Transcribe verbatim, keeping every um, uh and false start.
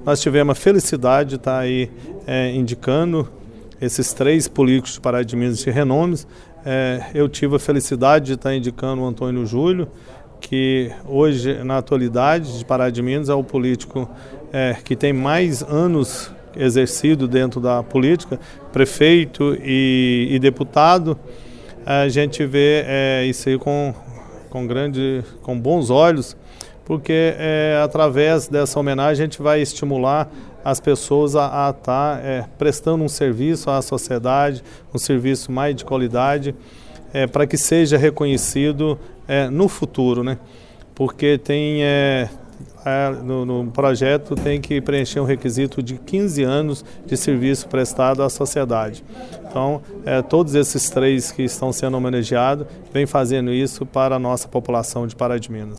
nós tivemos a felicidade de estar aí é, indicando esses três políticos de Pará de Minas de renomes. É, eu tive a felicidade de estar indicando o Antônio Júlio, que hoje, na atualidade de Pará de Minas, é o político é, que tem mais anos exercido dentro da política, prefeito e, e deputado. A gente vê é, isso aí com, com, grande, com bons olhos, porque é, através dessa homenagem a gente vai estimular as pessoas a estar é, prestando um serviço à sociedade, um serviço mais de qualidade, é, para que seja reconhecido é, no futuro, né? Porque tem, é, é, no, no projeto tem que preencher um requisito de quinze anos de serviço prestado à sociedade. Então, é, todos esses três que estão sendo homenageados vêm fazendo isso para a nossa população de Pará de Minas.